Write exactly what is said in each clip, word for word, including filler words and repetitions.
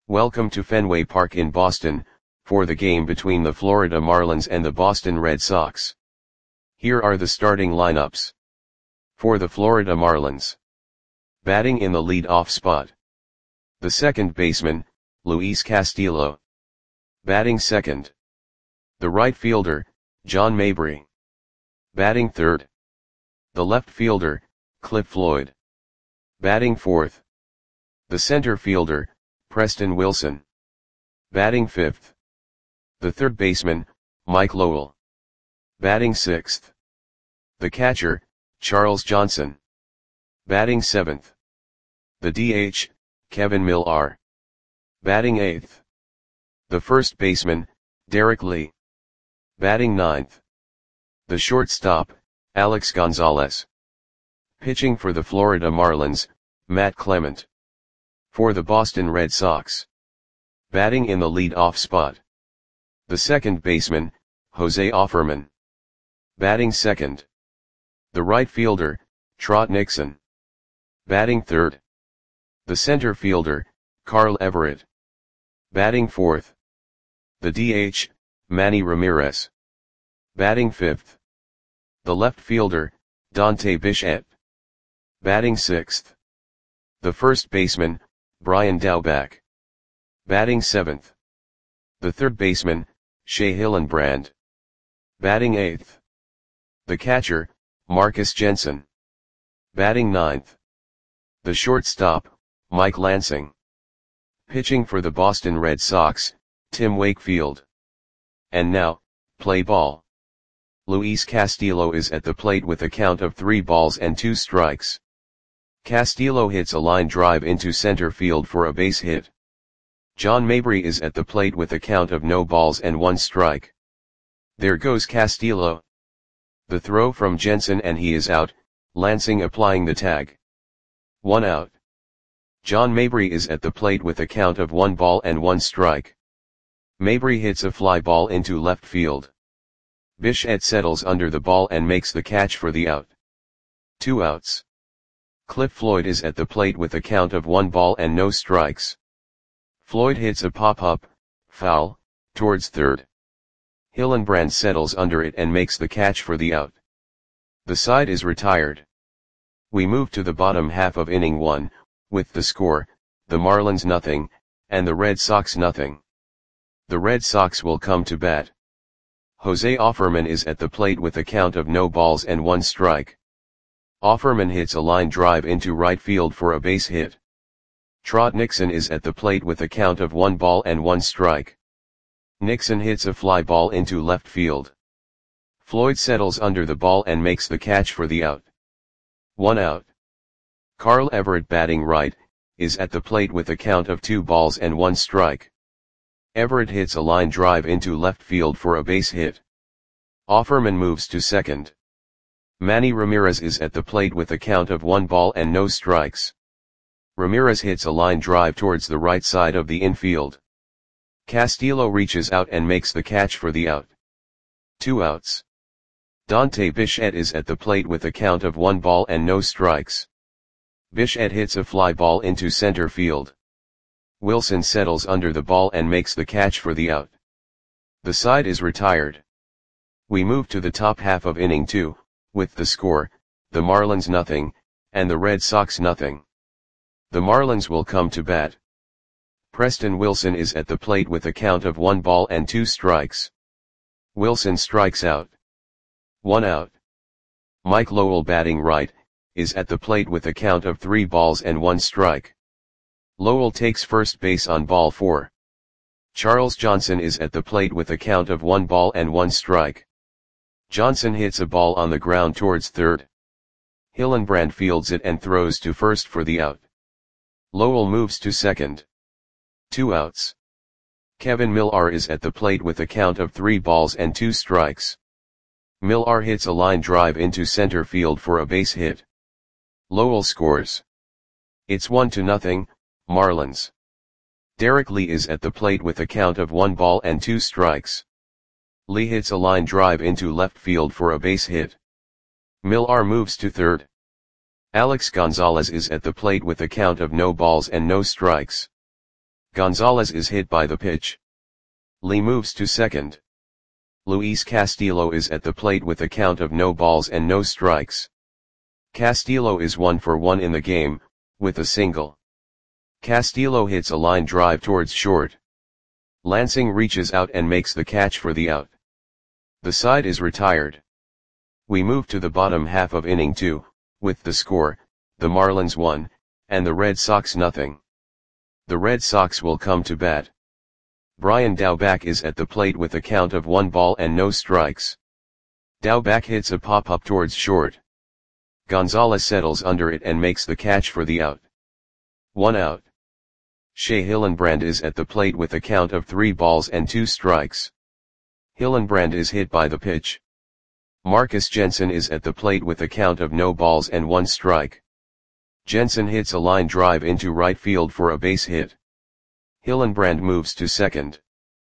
Welcome to Fenway Park in Boston, for the game between the Florida Marlins and the Boston Red Sox. Here are the starting lineups. For the Florida Marlins. Batting in the lead-off spot. The second baseman, Luis Castillo. Batting second. The right fielder, John Mabry. Batting third. The left fielder, Cliff Floyd. Batting fourth. The center fielder, Preston Wilson. Batting fifth. The third baseman, Mike Lowell. Batting sixth. The catcher, Charles Johnson. Batting seventh. The D H, Kevin Millar. Batting eighth. The first baseman, Derek Lee. Batting ninth. The shortstop, Alex Gonzalez. Pitching for the Florida Marlins, Matt Clement. For the Boston Red Sox. Batting in the lead-off spot. The second baseman, Jose Offerman. Batting second. The right fielder, Trot Nixon. Batting third. The center fielder, Carl Everett. Batting fourth. The D H, Manny Ramirez. Batting fifth. The left fielder, Dante Bichette. Batting sixth. The first baseman, Brian Daubach. Batting seventh. The third baseman, Shea Hillenbrand. Batting eighth. The catcher, Marcus Jensen. Batting ninth. The shortstop, Mike Lansing. Pitching for the Boston Red Sox, Tim Wakefield. And now, play ball. Luis Castillo is at the plate with a count of three balls and two strikes. Castillo hits a line drive into center field for a base hit. John Mabry is at the plate with a count of no balls and one strike. There goes Castillo. The throw from Jensen and he is out, Lansing applying the tag. One out. John Mabry is at the plate with a count of one ball and one strike. Mabry hits a fly ball into left field. Bichette settles under the ball and makes the catch for the out. Two outs. Cliff Floyd is at the plate with a count of one ball and no strikes. Floyd hits a pop-up, foul, towards third. Hillenbrand settles under it and makes the catch for the out. The side is retired. We move to the bottom half of inning one, with the score, the Marlins nothing, and the Red Sox nothing. The Red Sox will come to bat. Jose Offerman is at the plate with a count of no balls and one strike. Offerman hits a line drive into right field for a base hit. Trot Nixon is at the plate with a count of one ball and one strike. Nixon hits a fly ball into left field. Floyd settles under the ball and makes the catch for the out. One out. Carl Everett batting right, is at the plate with a count of two balls and one strike. Everett hits a line drive into left field for a base hit. Offerman moves to second. Manny Ramirez is at the plate with a count of one ball and no strikes. Ramirez hits a line drive towards the right side of the infield. Castillo reaches out and makes the catch for the out. Two outs. Dante Bichette is at the plate with a count of one ball and no strikes. Bichette hits a fly ball into center field. Wilson settles under the ball and makes the catch for the out. The side is retired. We move to the top half of inning two, with the score, the Marlins nothing, and the Red Sox nothing. The Marlins will come to bat. Preston Wilson is at the plate with a count of one ball and two strikes. Wilson strikes out. One out. Mike Lowell batting right, is at the plate with a count of three balls and one strike. Lowell takes first base on ball four. Charles Johnson is at the plate with a count of one ball and one strike. Johnson hits a ball on the ground towards third. Hillenbrand fields it and throws to first for the out. Lowell moves to second. Two outs. Kevin Millar is at the plate with a count of three balls and two strikes. Millar hits a line drive into center field for a base hit. Lowell scores. It's one to nothing, Marlins. Derek Lee is at the plate with a count of one ball and two strikes. Lee hits a line drive into left field for a base hit. Millar moves to third. Alex Gonzalez is at the plate with a count of no balls and no strikes. Gonzalez is hit by the pitch. Lee moves to second. Luis Castillo is at the plate with a count of no balls and no strikes. Castillo is one for one in the game, with a single. Castillo hits a line drive towards short. Lansing reaches out and makes the catch for the out. The side is retired. We move to the bottom half of inning two, with the score, the Marlins one, and the Red Sox nothing. The Red Sox will come to bat. Brian Daubach is at the plate with a count of one ball and no strikes. Daubach hits a pop-up towards short. Gonzalez settles under it and makes the catch for the out. One out. Shea Hillenbrand is at the plate with a count of three balls and two strikes. Hillenbrand is hit by the pitch. Marcus Jensen is at the plate with a count of no balls and one strike. Jensen hits a line drive into right field for a base hit. Hillenbrand moves to second.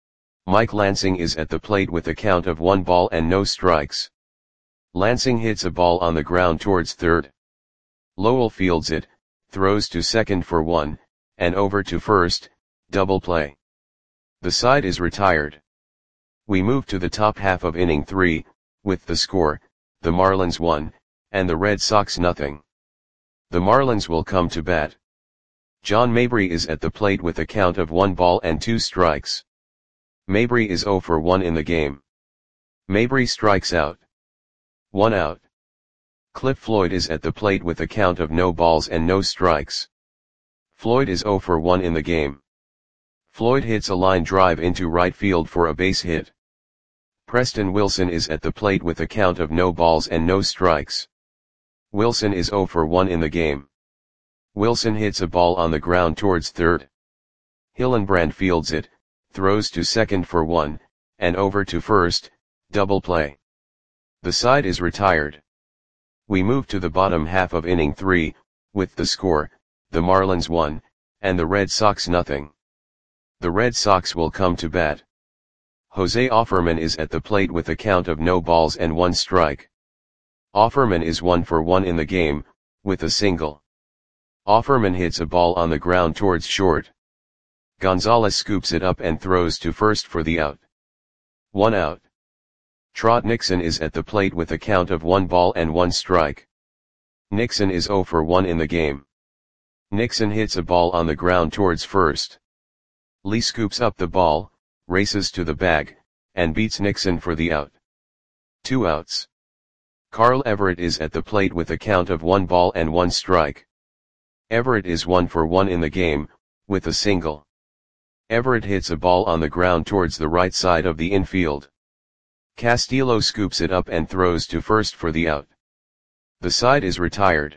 Mike Lansing is at the plate with a count of one ball and no strikes. Lansing hits a ball on the ground towards third. Lowell fields it, throws to second for one, and over to first, double play. The side is retired. We move to the top half of inning three, with the score, the Marlins one, and the Red Sox nothing. The Marlins will come to bat. John Mabry is at the plate with a count of one ball and two strikes. Mabry is zero for one in the game. Mabry strikes out. One out. Cliff Floyd is at the plate with a count of no balls and no strikes. Floyd is zero for one in the game. Floyd hits a line drive into right field for a base hit. Preston Wilson is at the plate with a count of no balls and no strikes. Wilson is zero for one in the game. Wilson hits a ball on the ground towards third. Hillenbrand fields it, throws to second for one, and over to first, double play. The side is retired. We move to the bottom half of inning three, with the score, the Marlins one, and the Red Sox nothing. The Red Sox will come to bat. Jose Offerman is at the plate with a count of no balls and one strike. Offerman is one for one in the game, with a single. Offerman hits a ball on the ground towards short. Gonzalez scoops it up and throws to first for the out. One out. Trot Nixon is at the plate with a count of one ball and one strike. Nixon is zero for one in the game. Nixon hits a ball on the ground towards first. Lee scoops up the ball, races to the bag, and beats Nixon for the out. Two outs. Carl Everett is at the plate with a count of one ball and one strike. Everett is one for one in the game, with a single. Everett hits a ball on the ground towards the right side of the infield. Castillo scoops it up and throws to first for the out. The side is retired.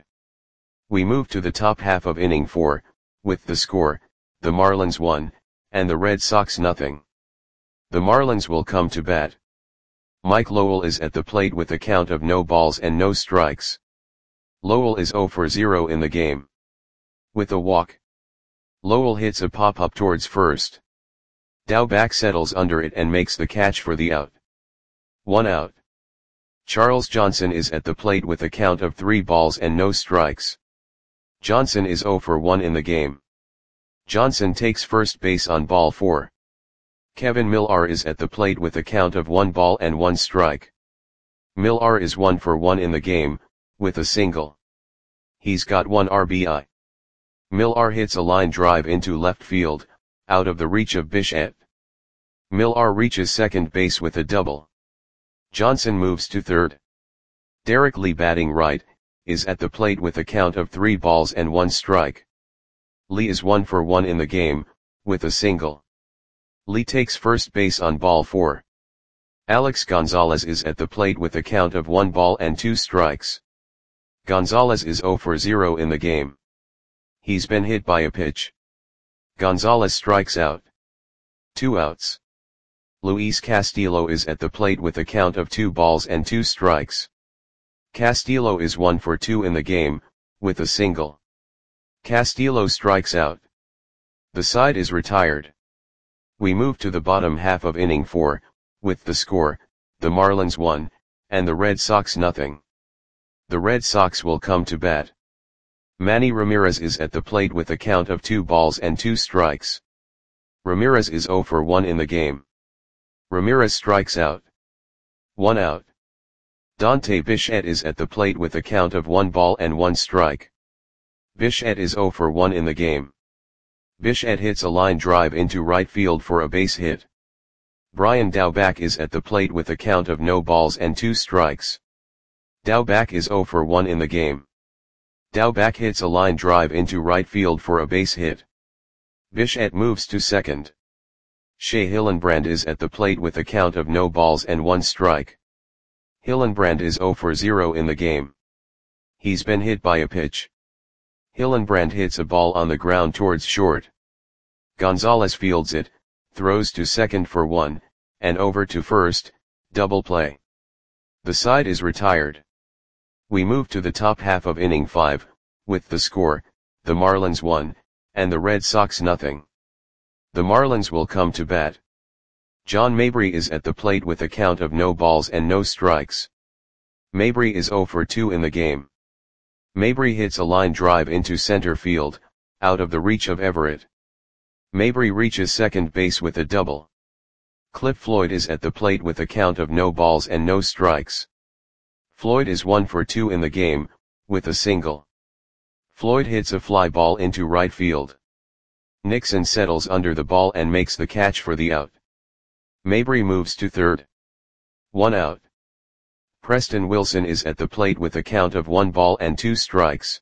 We move to the top half of inning four, with the score, the Marlins one, and the Red Sox nothing. The Marlins will come to bat. Mike Lowell is at the plate with a count of no balls and no strikes. Lowell is zero for zero in the game. With a walk. Lowell hits a pop-up towards first. Daubach settles under it and makes the catch for the out. One out. Charles Johnson is at the plate with a count of three balls and no strikes. Johnson is zero for one in the game. Johnson takes first base on ball four. Kevin Millar is at the plate with a count of one ball and one strike. Millar is one for one in the game, with a single. He's got one R B I. Millar hits a line drive into left field, out of the reach of Bichette. Millar reaches second base with a double. Johnson moves to third. Derek Lee, batting right, is at the plate with a count of three balls and one strike. Lee is one for one in the game, with a single. Lee takes first base on ball four. Alex Gonzalez is at the plate with a count of one ball and two strikes. Gonzalez is zero for zero in the game. He's been hit by a pitch. Gonzalez strikes out. Two outs. Luis Castillo is at the plate with a count of two balls and two strikes. Castillo is one for two in the game, with a single. Castillo strikes out. The side is retired. We move to the bottom half of inning four, with the score, the Marlins one, and the Red Sox nothing. The Red Sox will come to bat. Manny Ramirez is at the plate with a count of two balls and two strikes. Ramirez is zero for one in the game. Ramirez strikes out. One out. Dante Bichette is at the plate with a count of one ball and one strike. Bichette is zero for one in the game. Bichette hits a line drive into right field for a base hit. Brian Daubach is at the plate with a count of no balls and two strikes. Daubach is zero for one in the game. Daubach hits a line drive into right field for a base hit. Bichette moves to second. Shea Hillenbrand is at the plate with a count of no balls and one strike. Hillenbrand is zero for zero in the game. He's been hit by a pitch. Hillenbrand hits a ball on the ground towards short. Gonzalez fields it, throws to second for one, and over to first, double play. The side is retired. We move to the top half of inning five, with the score, the Marlins one, and the Red Sox nothing. The Marlins will come to bat. John Mabry is at the plate with a count of no balls and no strikes. Mabry is zero for two in the game. Mabry hits a line drive into center field, out of the reach of Everett. Mabry reaches second base with a double. Cliff Floyd is at the plate with a count of no balls and no strikes. Floyd is one for two in the game, with a single. Floyd hits a fly ball into right field. Nixon settles under the ball and makes the catch for the out. Mabry moves to third. One out. Preston Wilson is at the plate with a count of one ball and two strikes.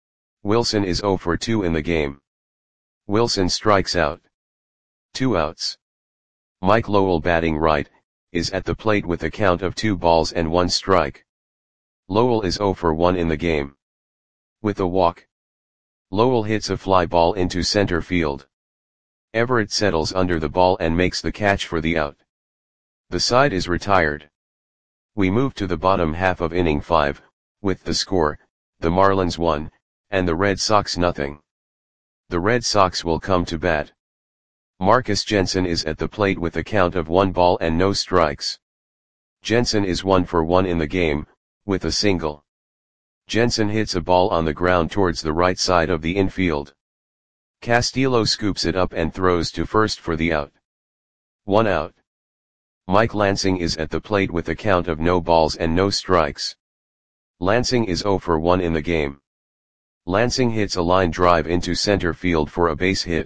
Wilson is zero for two in the game. Wilson strikes out. Two outs. Mike Lowell, batting right, is at the plate with a count of two balls and one strike. Lowell is zero for one in the game. With a walk. Lowell hits a fly ball into center field. Everett settles under the ball and makes the catch for the out. The side is retired. We move to the bottom half of inning five, with the score, the Marlins one, and the Red Sox nothing. The Red Sox will come to bat. Marcus Jensen is at the plate with a count of one ball and no strikes. Jensen is one for one in the game, with a single. Jensen hits a ball on the ground towards the right side of the infield. Castillo scoops it up and throws to first for the out. One out. Mike Lansing is at the plate with a count of no balls and no strikes. Lansing is zero for one in the game. Lansing hits a line drive into center field for a base hit.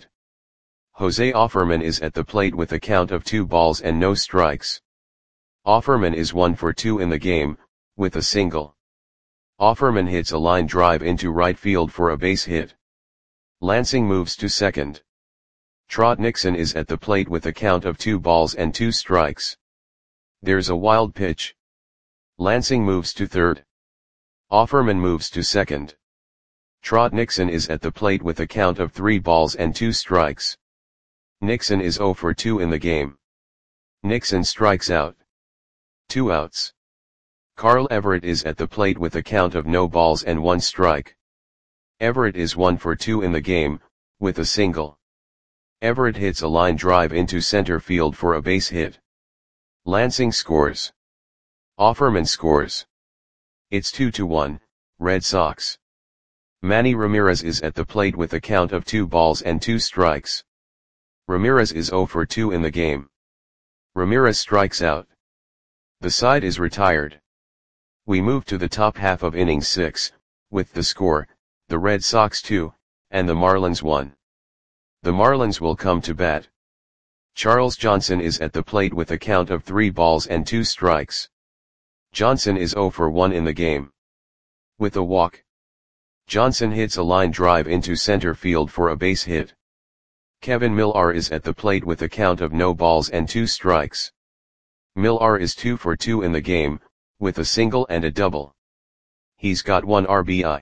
Jose Offerman is at the plate with a count of two balls and no strikes. Offerman is one for two in the game, with a single. Offerman hits a line drive into right field for a base hit. Lansing moves to second. Trot Nixon is at the plate with a count of two balls and two strikes. There's a wild pitch. Lansing moves to third. Offerman moves to second. Trot Nixon is at the plate with a count of three balls and two strikes. Nixon is zero for two in the game. Nixon strikes out. Two outs. Carl Everett is at the plate with a count of no balls and one strike. Everett is one for two in the game, with a single. Everett hits a line drive into center field for a base hit. Lansing scores. Offerman scores. It's two to one, Red Sox. Manny Ramirez is at the plate with a count of two balls and two strikes. Ramirez is zero for two in the game. Ramirez strikes out. The side is retired. We move to the top half of inning six, with the score, the Red Sox two, and the Marlins one. The Marlins will come to bat. Charles Johnson is at the plate with a count of three balls and two strikes. Johnson is zero for one in the game. With a walk. Johnson hits a line drive into center field for a base hit. Kevin Millar is at the plate with a count of no balls and two strikes. Millar is two for two in the game, with a single and a double. He's got one R B I.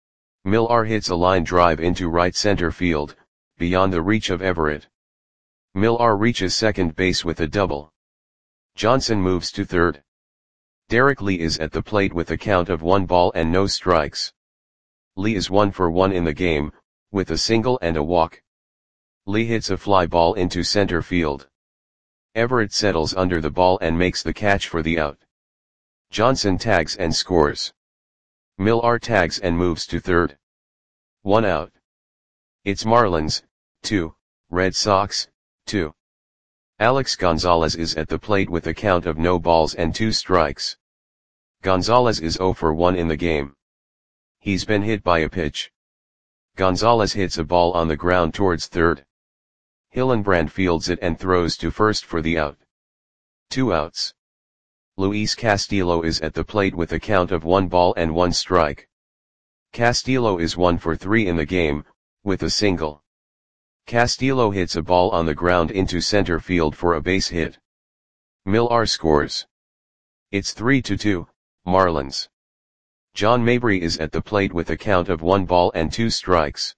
Millar hits a line drive into right center field, beyond the reach of Everett. Millar reaches second base with a double. Johnson moves to third. Derek Lee is at the plate with a count of one ball and no strikes. Lee is one for one in the game, with a single and a walk. Lee hits a fly ball into center field. Everett settles under the ball and makes the catch for the out. Johnson tags and scores. Millar tags and moves to third. One out. It's Marlins, two, Red Sox, two. Alex Gonzalez is at the plate with a count of no balls and two strikes. Gonzalez is zero for one in the game. He's been hit by a pitch. Gonzalez hits a ball on the ground towards third. Hillenbrand fields it and throws to first for the out. Two outs. Luis Castillo is at the plate with a count of one ball and one strike. Castillo is one for three in the game, with a single. Castillo hits a ball on the ground into center field for a base hit. Millar scores. It's three to two, Marlins. John Mabry is at the plate with a count of one ball and two strikes.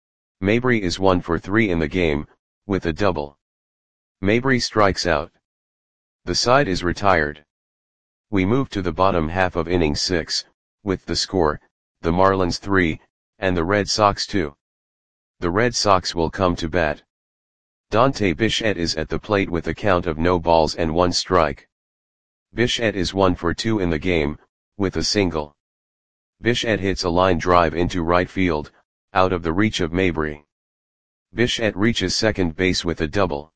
Mabry is one for three in the game, with a double. Mabry strikes out. The side is retired. We move to the bottom half of inning six, with the score, the Marlins three, and the Red Sox two. The Red Sox will come to bat. Dante Bichette is at the plate with a count of no balls and one strike. Bichette is one for two in the game, with a single. Bichette hits a line drive into right field, out of the reach of Mabry. Bichette reaches second base with a double.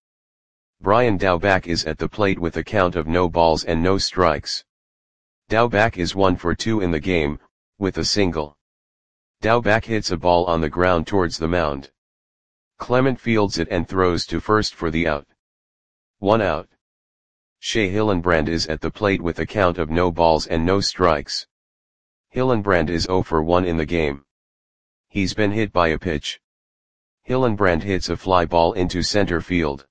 Brian Daubach is at the plate with a count of no balls and no strikes. Daubach is one for two in the game, with a single. Daubach hits a ball on the ground towards the mound. Clement fields it and throws to first for the out. One out. Shea Hillenbrand is at the plate with a count of no balls and no strikes. Hillenbrand is zero for one in the game. He's been hit by a pitch. Hillenbrand hits a fly ball into center field.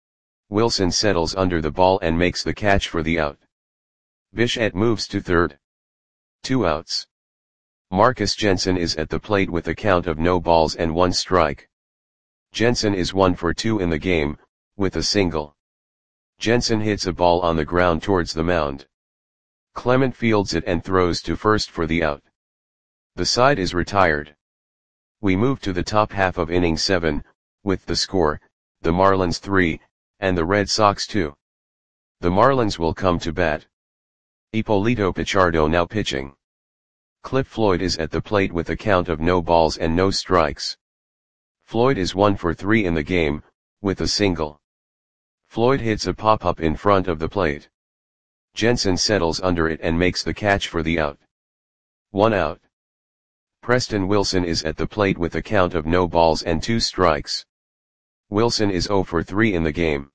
Wilson settles under the ball and makes the catch for the out. Bichette moves to third. Two outs. Marcus Jensen is at the plate with a count of no balls and one strike. Jensen is one for two in the game, with a single. Jensen hits a ball on the ground towards the mound. Clement fields it and throws to first for the out. The side is retired. We move to the top half of inning seven, with the score, the Marlins three, and the Red Sox two. The Marlins will come to bat. Ippolito Pichardo now pitching. Cliff Floyd is at the plate with a count of no balls and no strikes. Floyd is one for three in the game, with a single. Floyd hits a pop-up in front of the plate. Jensen settles under it and makes the catch for the out. One out. Preston Wilson is at the plate with a count of no balls and two strikes. Wilson is zero for three in the game.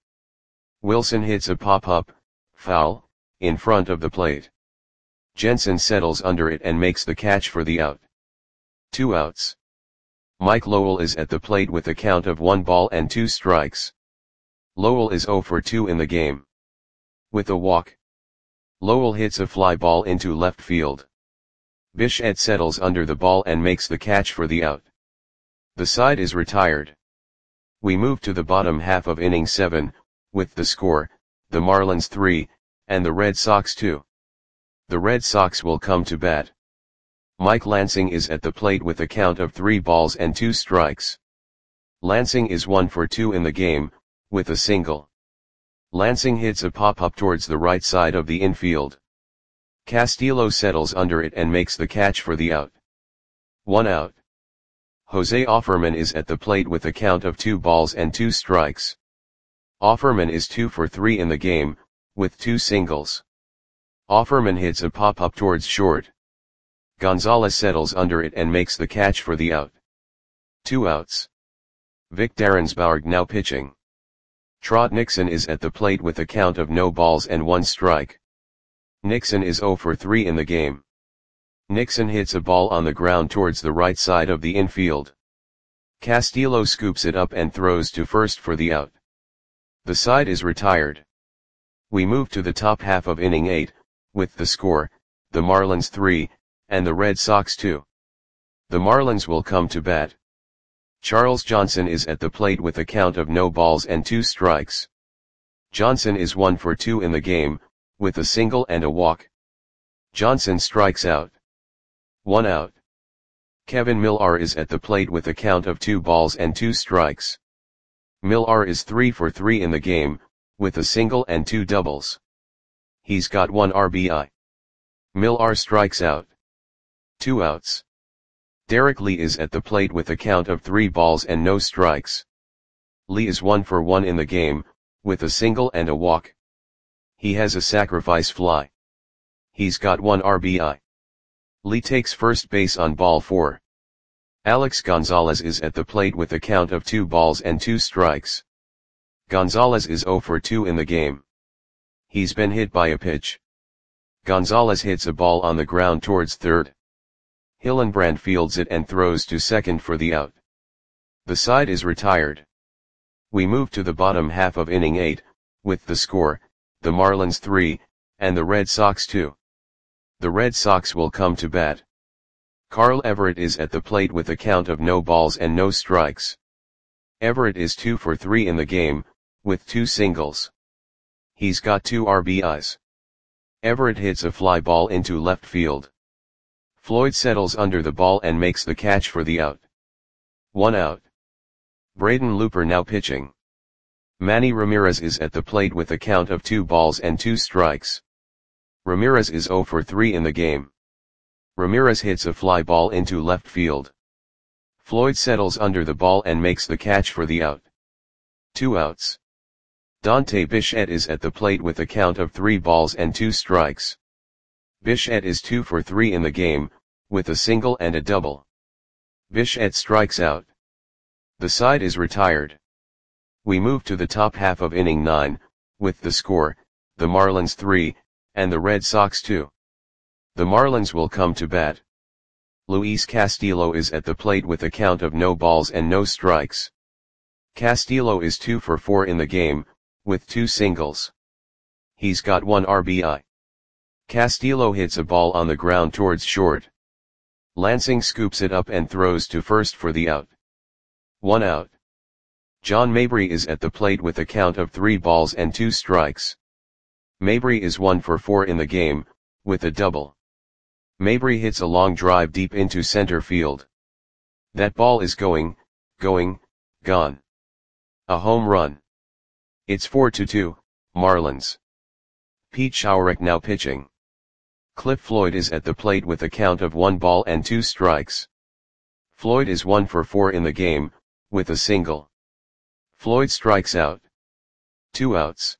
Wilson hits a pop-up, foul, in front of the plate. Jensen settles under it and makes the catch for the out. Two outs. Mike Lowell is at the plate with a count of one ball and two strikes. Lowell is zero for two in the game. With a walk. Lowell hits a fly ball into left field. Bichette settles under the ball and makes the catch for the out. The side is retired. We move to the bottom half of inning seven, with the score, the Marlins three, and the Red Sox two. The Red Sox will come to bat. Mike Lansing is at the plate with a count of three balls and two strikes. Lansing is one for two in the game, with a single. Lansing hits a pop-up towards the right side of the infield. Castillo settles under it and makes the catch for the out. One out. Jose Offerman is at the plate with a count of two balls and two strikes. Offerman is two for three in the game, with two singles. Offerman hits a pop-up towards short. Gonzalez settles under it and makes the catch for the out. Two outs. Vic Darrensbourg now pitching. Trot Nixon is at the plate with a count of no balls and one strike. Nixon is zero for three in the game. Nixon hits a ball on the ground towards the right side of the infield. Castillo scoops it up and throws to first for the out. The side is retired. We move to the top half of inning eight, with the score, the Marlins three, and the Red Sox two. The Marlins will come to bat. Charles Johnson is at the plate with a count of no balls and two strikes. Johnson is one for two in the game, with a single and a walk. Johnson strikes out. One out. Kevin Millar is at the plate with a count of two balls and two strikes. Millar is three for three in the game, with a single and two doubles. He's got one R B I. Millar strikes out. Two outs. Derek Lee is at the plate with a count of three balls and no strikes. Lee is one for one in the game, with a single and a walk. He has a sacrifice fly. He's got one R B I. Lee takes first base on ball four. Alex Gonzalez is at the plate with a count of two balls and two strikes. Gonzalez is zero for two in the game. He's been hit by a pitch. Gonzalez hits a ball on the ground towards third. Hillenbrand fields it and throws to second for the out. The side is retired. We move to the bottom half of inning eight, with the score, the Marlins three, and the Red Sox two. The Red Sox will come to bat. Carl Everett is at the plate with a count of no balls and no strikes. Everett is two for three in the game, with two singles. He's got two R B Is. Everett hits a fly ball into left field. Floyd settles under the ball and makes the catch for the out. One out. Braden Looper now pitching. Manny Ramirez is at the plate with a count of two balls and two strikes. Ramirez is zero for three in the game. Ramirez hits a fly ball into left field. Floyd settles under the ball and makes the catch for the out. Two outs. Dante Bichette is at the plate with a count of three balls and two strikes. Bichette is two for three in the game, with a single and a double. Bichette strikes out. The side is retired. We move to the top half of inning nine, with the score, the Marlins three, and the Red Sox two. The Marlins will come to bat. Luis Castillo is at the plate with a count of no balls and no strikes. Castillo is two for four in the game, with two singles. He's got one R B I. Castillo hits a ball on the ground towards short. Lansing scoops it up and throws to first for the out. One out. John Mabry is at the plate with a count of three balls and two strikes. Mabry is one for four in the game, with a double. Mabry hits a long drive deep into center field. That ball is going, going, gone. A home run. It's four to two, Marlins. Pete Schourek now pitching. Cliff Floyd is at the plate with a count of one ball and two strikes. Floyd is one for four in the game, with a single. Floyd strikes out. Two outs.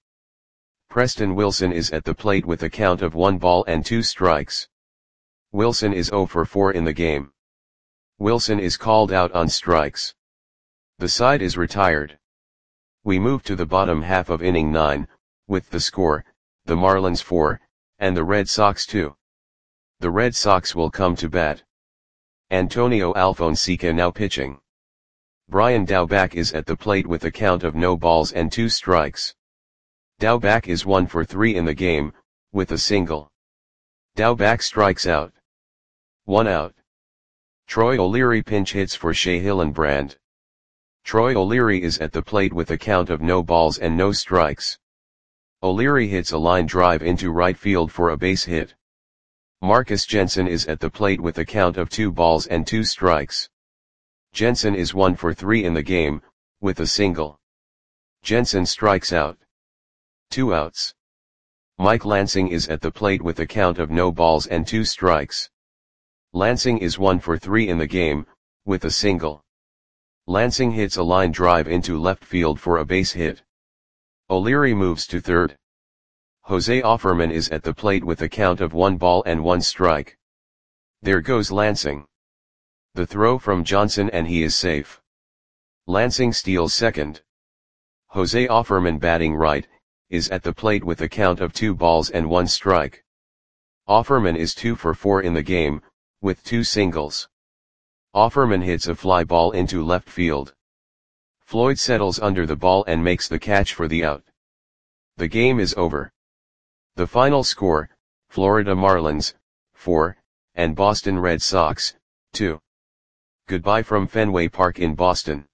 Preston Wilson is at the plate with a count of one ball and two strikes. Wilson is zero for four in the game. Wilson is called out on strikes. The side is retired. We move to the bottom half of inning nine, with the score, the Marlins four, and the Red Sox two. The Red Sox will come to bat. Antonio Alfonseca now pitching. Brian Daubach is at the plate with a count of no balls and two strikes. Daubach is one for three in the game, with a single. Daubach strikes out. One out. Troy O'Leary pinch hits for Shea Hillenbrand. Troy O'Leary is at the plate with a count of no balls and no strikes. O'Leary hits a line drive into right field for a base hit. Marcus Jensen is at the plate with a count of two balls and two strikes. Jensen is one for three in the game, with a single. Jensen strikes out. Two outs. Mike Lansing is at the plate with a count of no balls and two strikes. Lansing is one for three in the game, with a single. Lansing hits a line drive into left field for a base hit. O'Leary moves to third. Jose Offerman is at the plate with a count of one ball and one strike. There goes Lansing. The throw from Johnson and he is safe. Lansing steals second. Jose Offerman batting right, is at the plate with a count of two balls and one strike. Offerman is two for four in the game, with two singles. Offerman hits a fly ball into left field. Floyd settles under the ball and makes the catch for the out. The game is over. The final score, Florida Marlins, four, and Boston Red Sox, two. Goodbye from Fenway Park in Boston.